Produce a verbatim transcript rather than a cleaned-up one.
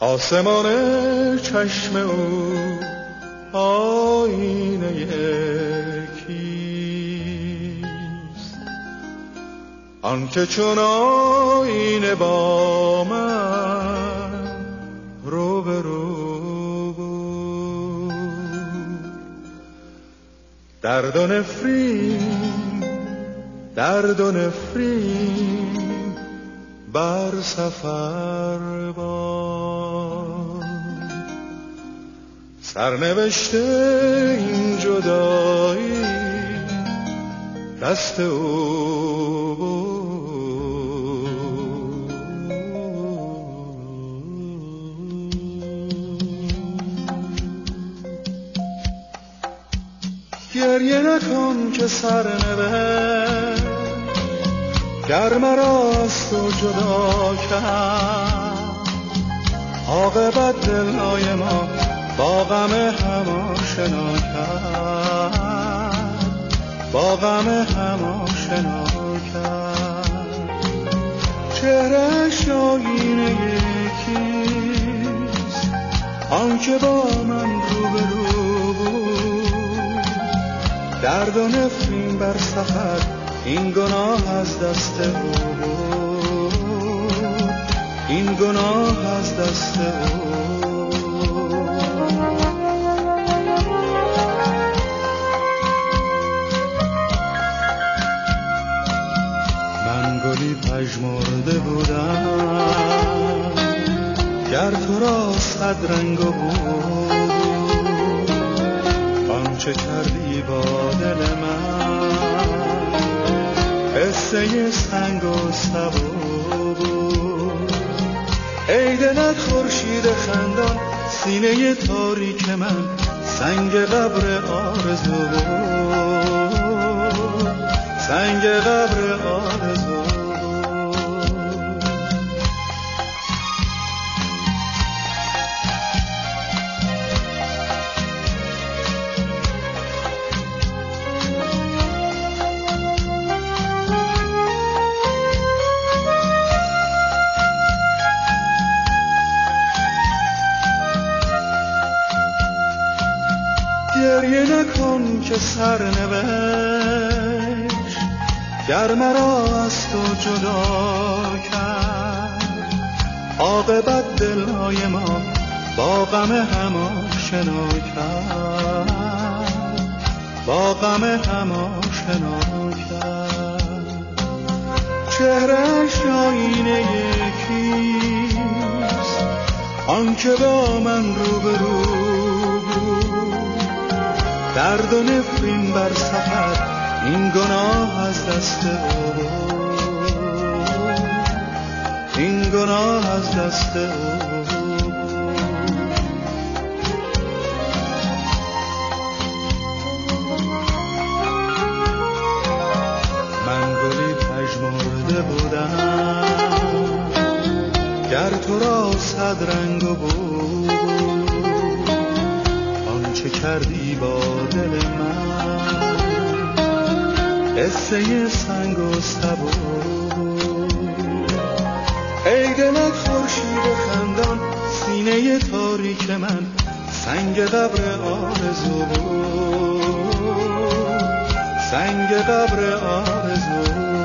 آسمان چشم او آینه کیست؟ آنکه چون آینه با من رو به رو بود، درد و نفرین درد و نفرین بر سفر باد. سرنوشته این جدایی دست او بود. گریه نکن که سرنوشت گر مرا از تو جدا کرد، عاقبت دلهای ما با غم هم آشنا کرد، با غم هم آشنا کرد. چهره‌اش آینه یکیست، آنکه با من روبرو بود، درد و نفرین بر سفر این گناه از دست او بود، این گناه از دست او. من گلی پژمرده بودم گر تو را صد رنگ بود، آنچه کردی با دل من قصه سنگ و سبو بود. ای دلت خورشید خندان، سینه تاریک من سنگ قبر آرزو بود، سنگ قبر آرزو. گریه نکن که سرنوشت گر مرا از تو جدا کرد، عاقبت دلهای ما با غم هم آشنا کرد، با غم هم آشنا کرد. چهره‌اش آینه یکیست، آنکه با من روبرو بود، درد و نفرین بر سفر این گناه از دست او بود، این گناه از دست او. من گلی پژمرده بودم گر تو را صد رنگ بود، آنچه کردی با دل من قصه سنگ و سبو. ای دلت خورشید خندان، سینه تاریک من سنگ قبر آرزو بود، سنگ قبر آرزو.